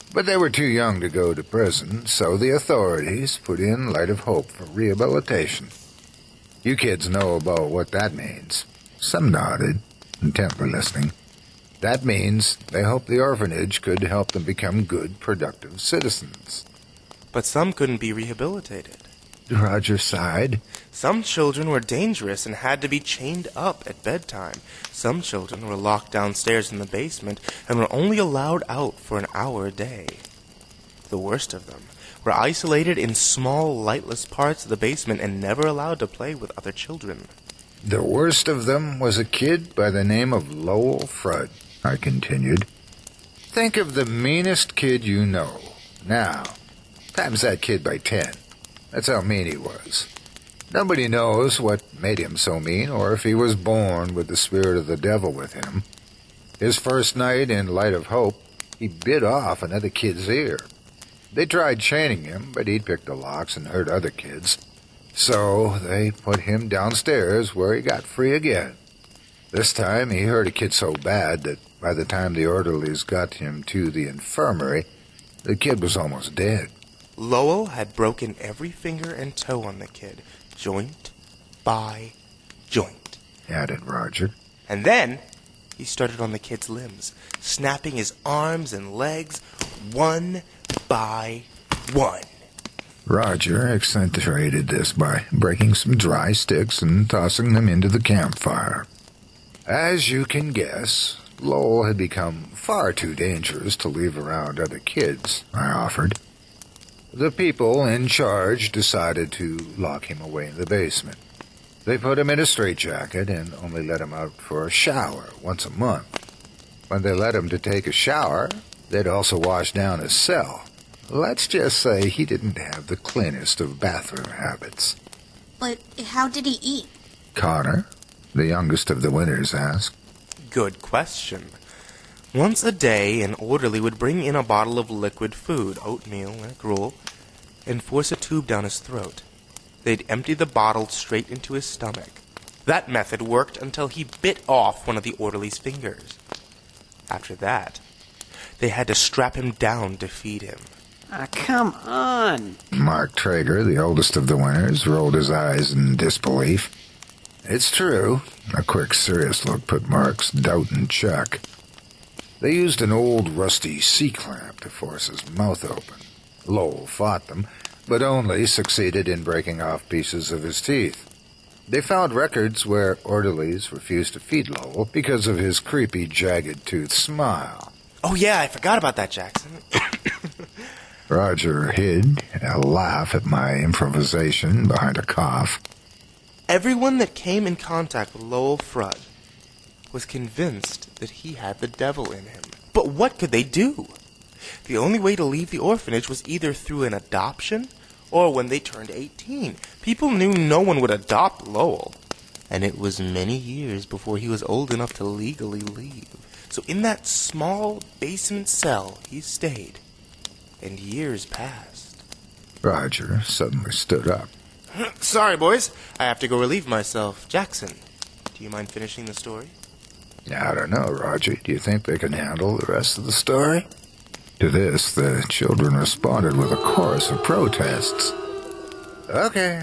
But they were too young to go to prison, so the authorities put in Light of Hope for rehabilitation. You kids know about what that means. Some nodded, intent were listening. That means they hoped the orphanage could help them become good, productive citizens. But some couldn't be rehabilitated. Roger sighed. Some children were dangerous and had to be chained up at bedtime. Some children were locked downstairs in the basement and were only allowed out for an hour a day. The worst of them were isolated in small, lightless parts of the basement and never allowed to play with other children. The worst of them was a kid by the name of Lowell Frudd, I continued. Think of the meanest kid you know. Now, times that kid by 10. That's how mean he was. Nobody knows what made him so mean, or if he was born with the spirit of the devil with him. His first night in Light of Hope, he bit off another kid's ear. They tried chaining him, but he'd pick the locks and hurt other kids. So they put him downstairs where he got free again. This time he hurt a kid so bad that by the time the orderlies got him to the infirmary, the kid was almost dead. Lowell had broken every finger and toe on the kid, joint by joint, added Roger. And then he started on the kid's limbs, snapping his arms and legs one by one. Roger accentuated this by breaking some dry sticks and tossing them into the campfire. As you can guess, Lowell had become far too dangerous to leave around other kids, I offered. The people in charge decided to lock him away in the basement. They put him in a straitjacket and only let him out for a shower once a month. When they let him to take a shower, they'd also wash down his cell. Let's just say he didn't have the cleanest of bathroom habits. But how did he eat? Connor, the youngest of the Winters, asked. Good question. Once a day, an orderly would bring in a bottle of liquid food, oatmeal or gruel, and force a tube down his throat. They'd empty the bottle straight into his stomach. That method worked until he bit off one of the orderly's fingers. After that, they had to strap him down to feed him. Come on. Mark Traeger, the oldest of the Winters, rolled his eyes in disbelief. It's true. A quick, serious look put Mark's doubt in check. They used an old, rusty C-clamp to force his mouth open. Lowell fought them, but only succeeded in breaking off pieces of his teeth. They found records where orderlies refused to feed Lowell because of his creepy, jagged-toothed smile. Oh yeah, I forgot about that, Jackson. Roger hid a laugh at my improvisation behind a cough. Everyone that came in contact with Lowell Frudd was convinced that he had the devil in him. But what could they do? The only way to leave the orphanage was either through an adoption or when they turned 18. People knew no one would adopt Lowell, and it was many years before he was old enough to legally leave. So in that small basement cell he stayed, and years passed. Roger suddenly stood up. Sorry, boys. I have to go relieve myself. Jackson, do you mind finishing the story? I don't know, Roger. Do you think they can handle the rest of the story? To this, the children responded with a chorus of protests. Okay.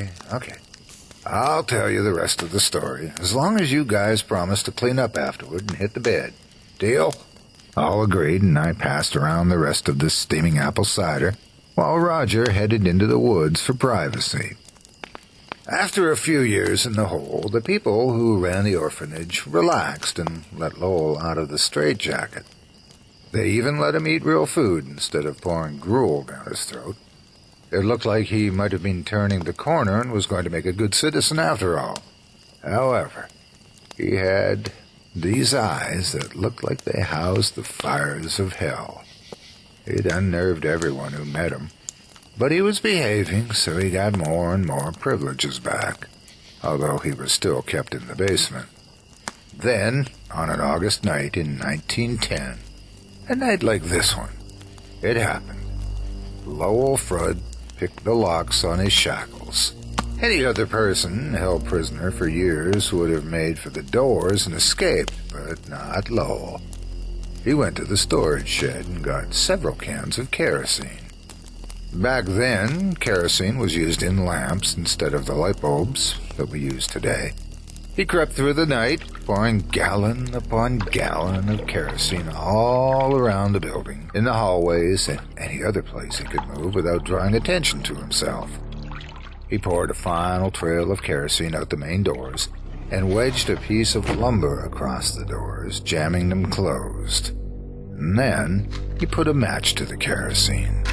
I'll tell you the rest of the story, as long as you guys promise to clean up afterward and hit the bed. Deal? All agreed, and I passed around the rest of this steaming apple cider, while Roger headed into the woods for privacy. After a few years in the hole, the people who ran the orphanage relaxed and let Lowell out of the straitjacket. They even let him eat real food instead of pouring gruel down his throat. It looked like he might have been turning the corner and was going to make a good citizen after all. However, he had these eyes that looked like they housed the fires of hell. He'd unnerved everyone who met him. But he was behaving, so he got more and more privileges back, although he was still kept in the basement. Then, on an August night in 1910, a night like this one, it happened. Lowell Frudd picked the locks on his shackles. Any other person held prisoner for years would have made for the doors and escaped, but not Lowell. he went to the storage shed and got several cans of kerosene. Back then, kerosene was used in lamps instead of the light bulbs that we use today. He crept through the night, pouring gallon upon gallon of kerosene all around the building, in the hallways, and any other place he could move without drawing attention to himself. He poured a final trail of kerosene out the main doors and wedged a piece of lumber across the doors, jamming them closed. And then he put a match to the kerosene.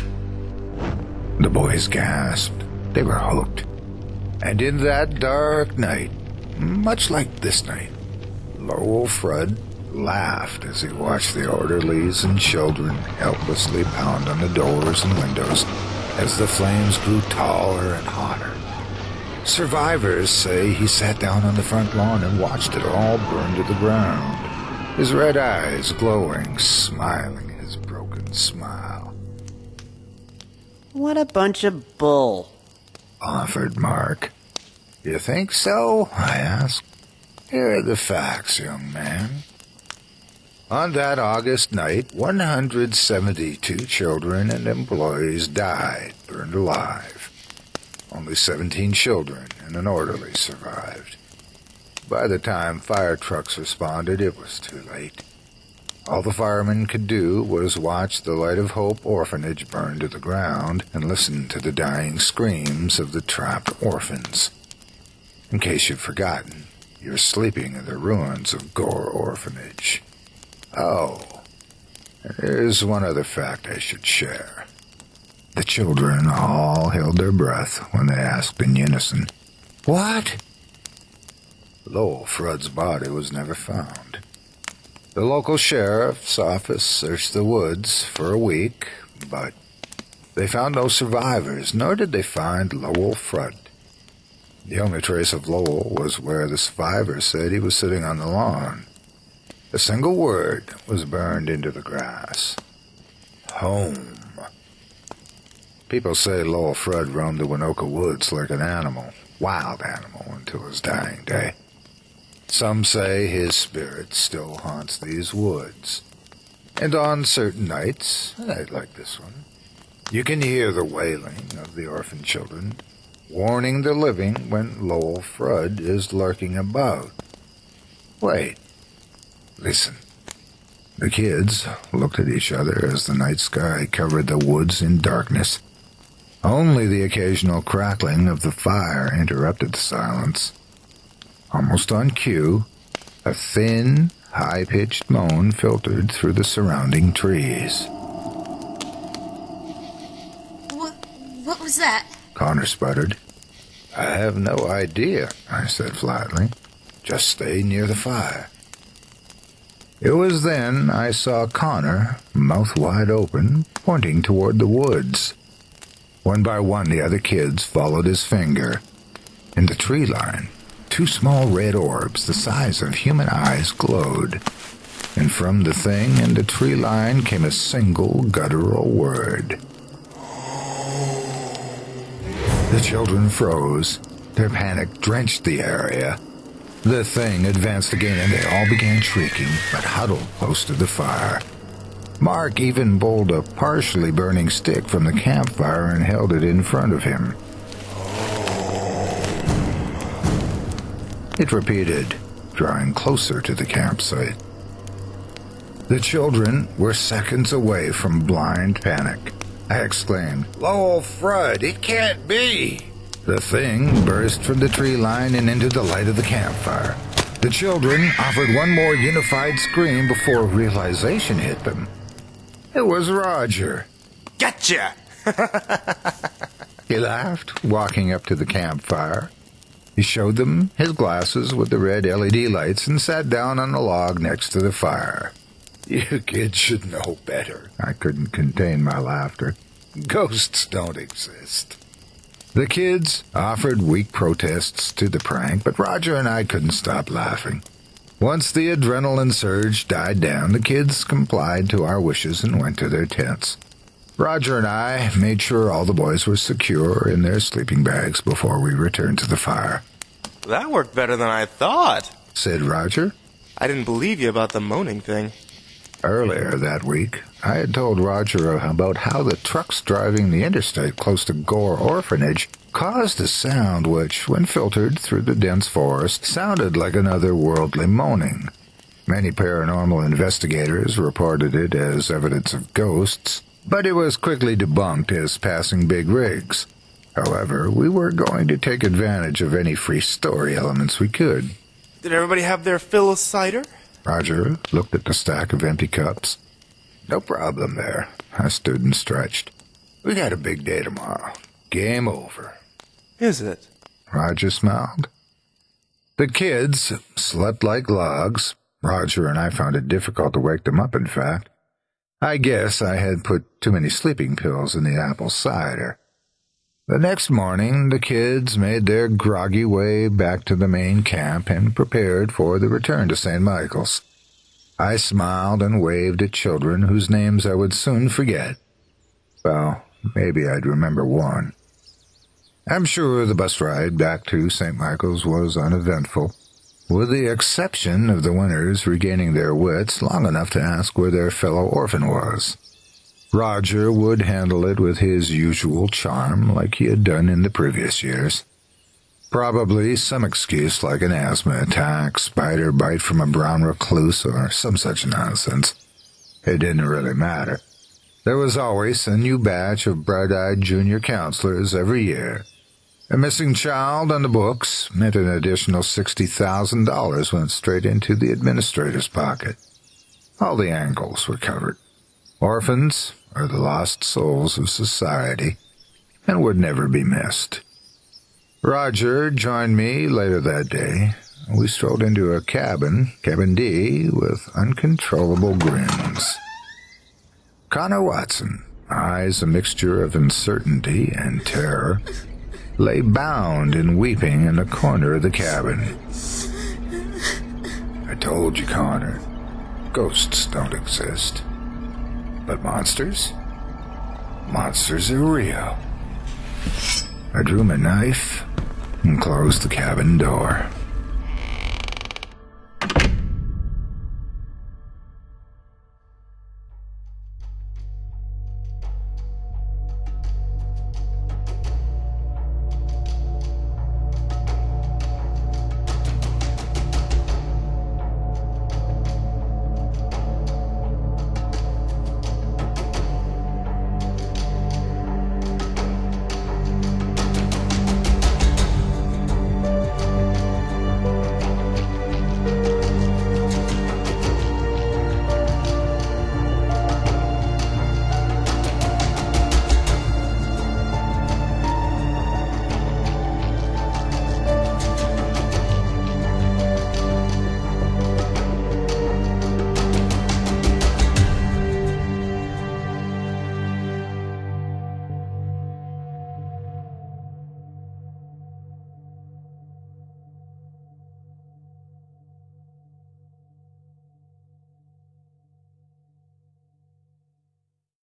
The boys gasped. They were hooked. And in that dark night, much like this night, Lowell Frudd laughed as he watched the orderlies and children helplessly pound on the doors and windows as the flames grew taller and hotter. Survivors say he sat down on the front lawn and watched it all burn to the ground, his red eyes glowing, smiling his broken smile. What a bunch of bull, offered Mark. You think so? I asked. Here are the facts, young man. On that August night, 172 children and employees died, burned alive. Only 17 children and an orderly survived. By the time fire trucks responded, it was too late. All the firemen could do was watch the Light of Hope orphanage burn to the ground and listen to the dying screams of the trapped orphans. In case you've forgotten, you're sleeping in the ruins of Gore Orphanage. Oh, there's one other fact I should share. The children all held their breath when they asked in unison, "What?" Lowell Frudd's body was never found. The local sheriff's office searched the woods for a week, but they found no survivors, nor did they find Lowell Frudd. The only trace of Lowell was where the survivors said he was sitting on the lawn. A single word was burned into the grass. Home. People say Lowell Frudd roamed the Winoka woods like an animal, wild animal, until his dying day. Some say his spirit still haunts these woods. And on certain nights, like this one, you can hear the wailing of the orphan children, warning the living when Lowell Frudd is lurking about. Wait. Listen. The kids looked at each other as the night sky covered the woods in darkness. Only the occasional crackling of the fire interrupted the silence. Almost on cue, a thin, high-pitched moan filtered through the surrounding trees. What was that? Connor sputtered. I have no idea, I said flatly. Just stay near the fire. It was then I saw Connor, mouth wide open, pointing toward the woods. One by one, the other kids followed his finger. In the tree line, 2 small red orbs the size of human eyes glowed, and from the thing in the tree line came a single guttural word. The children froze. Their panic drenched the area. The thing advanced again, and they all began shrieking, but huddled close to the fire. Mark even pulled a partially burning stick from the campfire and held it in front of him. It repeated, drawing closer to the campsite. The children were seconds away from blind panic. I exclaimed, "Lowell Frudd, it can't be!" The thing burst from the tree line and into the light of the campfire. The children offered one more unified scream before realization hit them. It was Roger. Gotcha! He laughed, walking up to the campfire. He showed them his glasses with the red LED lights and sat down on a log next to the fire. You kids should know better. I couldn't contain my laughter. Ghosts don't exist. The kids offered weak protests to the prank, but Roger and I couldn't stop laughing. Once the adrenaline surge died down, the kids complied to our wishes and went to their tents. Roger and I made sure all the boys were secure in their sleeping bags before we returned to the fire. That worked better than I thought, said Roger. I didn't believe you about the moaning thing. Earlier that week, I had told Roger about how the trucks driving the interstate close to Gore Orphanage caused a sound which, when filtered through the dense forest, sounded like an otherworldly moaning. Many paranormal investigators reported it as evidence of ghosts, but it was quickly debunked as passing big rigs. However, we were going to take advantage of any free story elements we could. Did everybody have their fill of cider? Roger looked at the stack of empty cups. No problem there. I stood and stretched. We got a big day tomorrow. Game over. Is it? Roger smiled. The kids slept like logs. Roger and I found it difficult to wake them up, in fact. I guess I had put too many sleeping pills in the apple cider. The next morning, the kids made their groggy way back to the main camp and prepared for the return to St. Michael's. I smiled and waved at children whose names I would soon forget. Well, maybe I'd remember one. I'm sure the bus ride back to St. Michael's was uneventful, with the exception of the winners regaining their wits long enough to ask where their fellow orphan was. Roger would handle it with his usual charm, like he had done in the previous years. Probably some excuse like an asthma attack, spider bite from a brown recluse, or some such nonsense. It didn't really matter. There was always a new batch of bright-eyed junior counselors every year. A missing child on the books meant an additional $60,000 went straight into the administrator's pocket. All the angles were covered. Orphans are the lost souls of society, and would never be missed. Roger joined me later that day. We strolled into a cabin, Cabin D, with uncontrollable grins. Connor Watson, eyes a mixture of uncertainty and terror, lay bound and weeping in the corner of the cabin. I told you, Connor, ghosts don't exist. But monsters? Monsters are real. I drew my knife and closed the cabin door.